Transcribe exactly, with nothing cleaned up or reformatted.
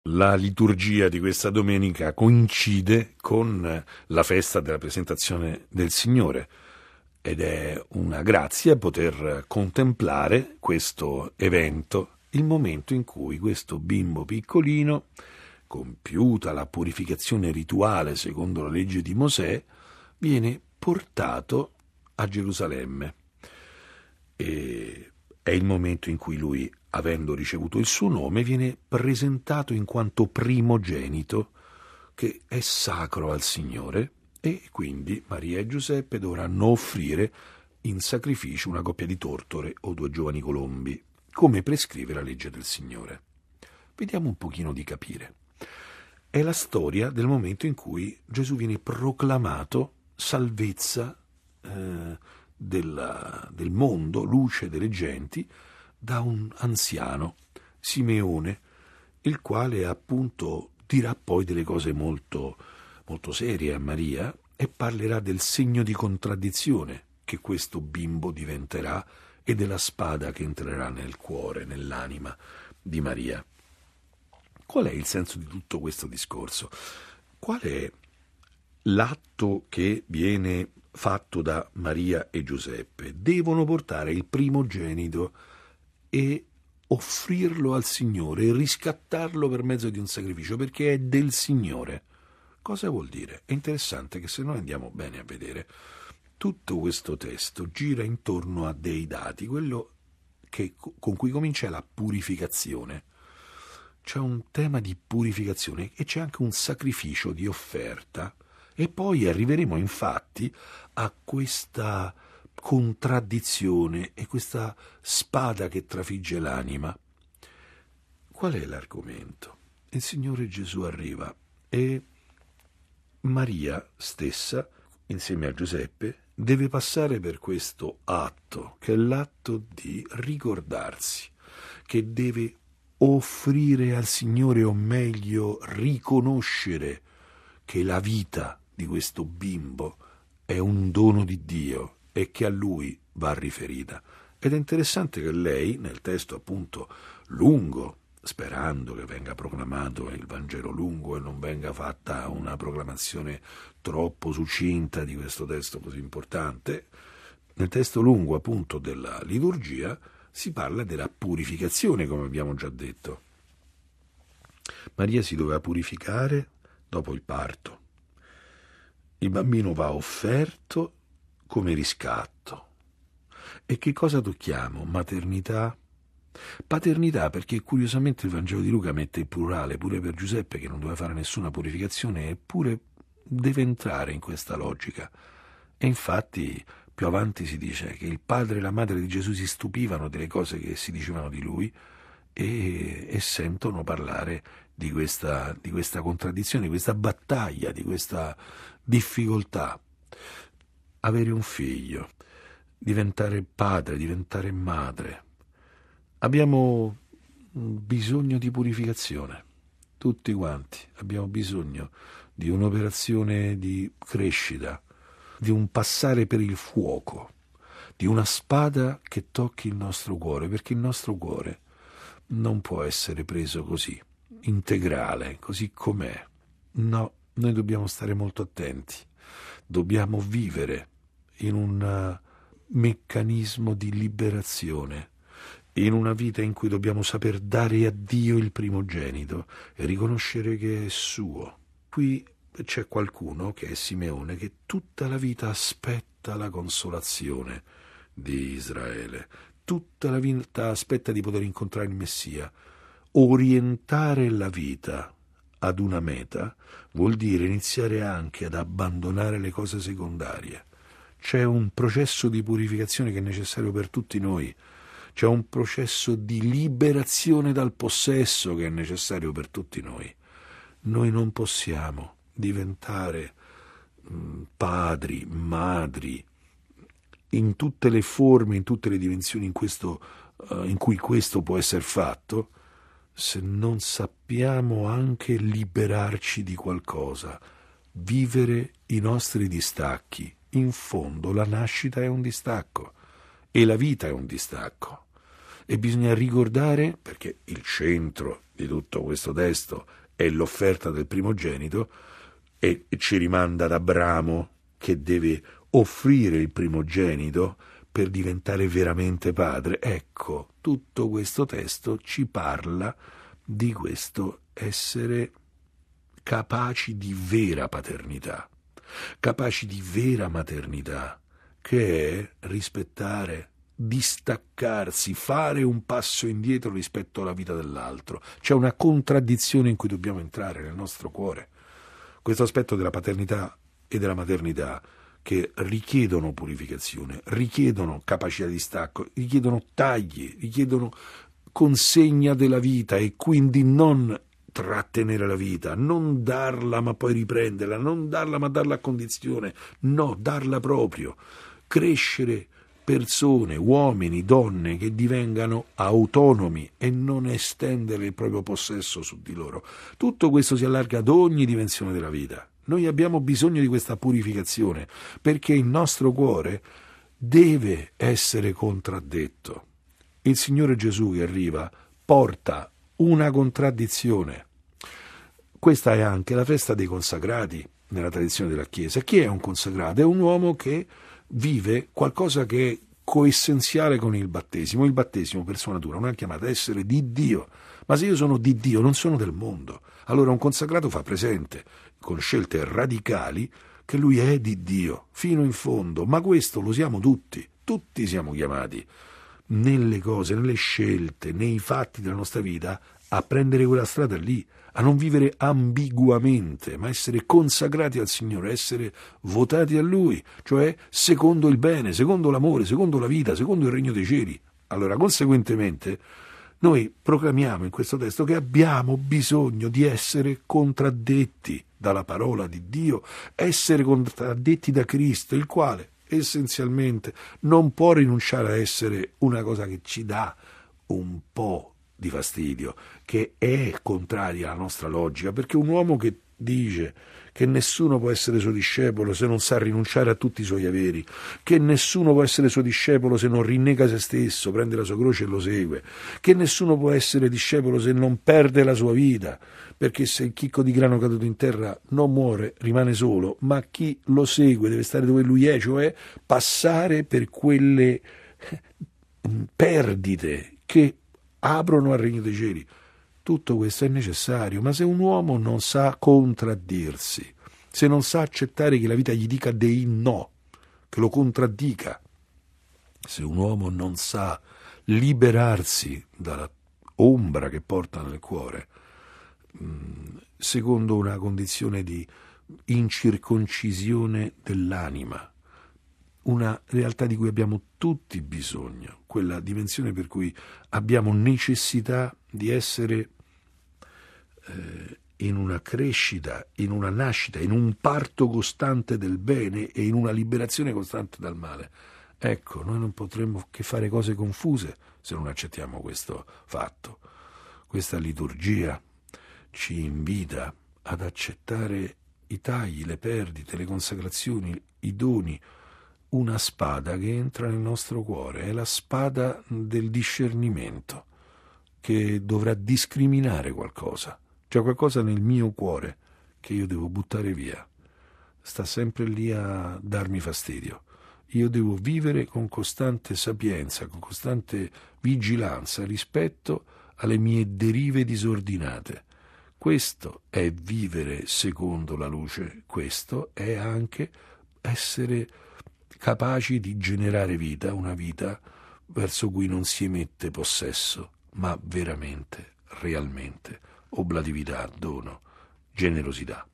La liturgia di questa domenica coincide con la festa della presentazione del Signore ed è una grazia poter contemplare questo evento, il momento in cui questo bimbo piccolino, compiuta la purificazione rituale secondo la legge di Mosè, viene portato a Gerusalemme. E è il momento in cui lui, avendo ricevuto il suo nome, viene presentato in quanto primogenito, che è sacro al Signore, e quindi Maria e Giuseppe dovranno offrire in sacrificio una coppia di tortore o due giovani colombi, come prescrive la legge del Signore. Vediamo un pochino di capire. È la storia del momento in cui Gesù viene proclamato salvezza eh, della, del mondo, luce delle genti, da un anziano, Simeone, il quale appunto dirà poi delle cose molto, molto serie a Maria e parlerà del segno di contraddizione che questo bimbo diventerà e della spada che entrerà nel cuore, nell'anima di Maria. Qual è il senso di tutto questo discorso? Qual è l'atto che viene fatto da Maria e Giuseppe? Devono portare il primogenito e offrirlo al Signore e riscattarlo per mezzo di un sacrificio, perché è del Signore. Cosa vuol dire? È interessante che se noi andiamo bene a vedere, tutto questo testo gira intorno a dei dati, quello che, con cui comincia la purificazione. C'è un tema di purificazione e c'è anche un sacrificio di offerta, e poi arriveremo infatti a questa contraddizione e questa spada che trafigge l'anima. Qual è l'argomento? Il Signore Gesù arriva e Maria stessa, insieme a Giuseppe, deve passare per questo atto, che è l'atto di ricordarsi, che deve offrire al Signore, o meglio riconoscere che la vita di questo bimbo è un dono di Dio e che a lui va riferita. Ed è interessante che lei, nel testo appunto lungo, sperando che venga proclamato il Vangelo lungo e non venga fatta una proclamazione troppo succinta di questo testo così importante, nel testo lungo appunto della liturgia si parla della purificazione, come abbiamo già detto. Maria si doveva purificare dopo il parto. Il bambino va offerto come riscatto. E che cosa tocchiamo? Maternità? Paternità, perché curiosamente il Vangelo di Luca mette il plurale pure per Giuseppe, che non doveva fare nessuna purificazione, eppure deve entrare in questa logica. E infatti più avanti si dice che il padre e la madre di Gesù si stupivano delle cose che si dicevano di lui e, e sentono parlare di questa, di questa contraddizione, di questa battaglia, di questa difficoltà. Avere un figlio, diventare padre, diventare madre. Abbiamo bisogno di purificazione, tutti quanti. Abbiamo bisogno di un'operazione di crescita, di un passare per il fuoco, di una spada che tocchi il nostro cuore, perché il nostro cuore non può essere preso così, integrale, così com'è. No, noi dobbiamo stare molto attenti, dobbiamo vivere in un meccanismo di liberazione, in una vita in cui dobbiamo saper dare a Dio il primogenito e riconoscere che è suo. Qui c'è qualcuno, che è Simeone, che tutta la vita aspetta la consolazione di Israele, tutta la vita aspetta di poter incontrare il Messia. Orientare la vita ad una meta vuol dire iniziare anche ad abbandonare le cose secondarie. C'è un processo di purificazione che è necessario per tutti noi. C'è un processo di liberazione dal possesso che è necessario per tutti noi. Noi non possiamo diventare mh, padri, madri, in tutte le forme, in tutte le dimensioni in, questo, uh, in cui questo può essere fatto, se non sappiamo anche liberarci di qualcosa, vivere i nostri distacchi. In fondo la nascita è un distacco e la vita è un distacco. E bisogna ricordare, perché il centro di tutto questo testo è l'offerta del primogenito, e ci rimanda ad Abramo che deve offrire il primogenito per diventare veramente padre. Ecco, tutto questo testo ci parla di questo essere capaci di vera paternità, capaci di vera maternità, che è rispettare, distaccarsi, fare un passo indietro rispetto alla vita dell'altro. C'è una contraddizione in cui dobbiamo entrare nel nostro cuore. Questo aspetto della paternità e della maternità che richiedono purificazione, richiedono capacità di stacco, richiedono tagli, richiedono consegna della vita, e quindi non trattenere la vita, non darla ma poi riprenderla, non darla ma darla a condizione, no, darla proprio, crescere persone, uomini, donne che divengano autonomi e non estendere il proprio possesso su di loro. Tutto questo si allarga ad ogni dimensione della vita. Noi abbiamo bisogno di questa purificazione perché il nostro cuore deve essere contraddetto. Il Signore Gesù che arriva porta una contraddizione. Questa è anche la festa dei consacrati nella tradizione della Chiesa. Chi è un consacrato? È un uomo che vive qualcosa che è coessenziale con il battesimo. Il battesimo per sua natura non è chiamato a essere di Dio, ma se io sono di Dio non sono del mondo. Allora un consacrato fa presente con scelte radicali che lui è di Dio fino in fondo, ma questo lo siamo tutti, tutti siamo chiamati nelle cose, nelle scelte, nei fatti della nostra vita a prendere quella strada lì, a non vivere ambiguamente, ma essere consacrati al Signore, essere votati a Lui, cioè secondo il bene, secondo l'amore, secondo la vita, secondo il regno dei cieli. Allora, conseguentemente, noi proclamiamo in questo testo che abbiamo bisogno di essere contraddetti dalla parola di Dio, essere contraddetti da Cristo, il quale essenzialmente non può rinunciare a essere una cosa che ci dà un po' di fastidio, che è contraria alla nostra logica, perché un uomo che dice che nessuno può essere suo discepolo se non sa rinunciare a tutti i suoi averi, che nessuno può essere suo discepolo se non rinnega se stesso, prende la sua croce e lo segue, che nessuno può essere discepolo se non perde la sua vita, perché se il chicco di grano caduto in terra non muore, rimane solo, ma chi lo segue deve stare dove lui è, cioè passare per quelle perdite che aprono al regno dei cieli. Tutto questo è necessario, ma se un uomo non sa contraddirsi, se non sa accettare che la vita gli dica dei no, che lo contraddica, se un uomo non sa liberarsi dalla ombra che porta nel cuore, secondo una condizione di incirconcisione dell'anima, una realtà di cui abbiamo tutti bisogno, quella dimensione per cui abbiamo necessità di essere eh, in una crescita, in una nascita, in un parto costante del bene e in una liberazione costante dal male. Ecco, noi non potremmo che fare cose confuse se non accettiamo questo fatto. Questa liturgia ci invita ad accettare i tagli, le perdite, le consacrazioni, i doni, una spada che entra nel nostro cuore, è la spada del discernimento, che dovrà discriminare qualcosa. C'è qualcosa nel mio cuore che io devo buttare via, sta sempre lì a darmi fastidio. Io devo vivere con costante sapienza, con costante vigilanza rispetto alle mie derive disordinate. Questo è vivere secondo la luce, questo è anche essere capaci di generare vita, una vita verso cui non si emette possesso, ma veramente, realmente, oblatività, dono, generosità.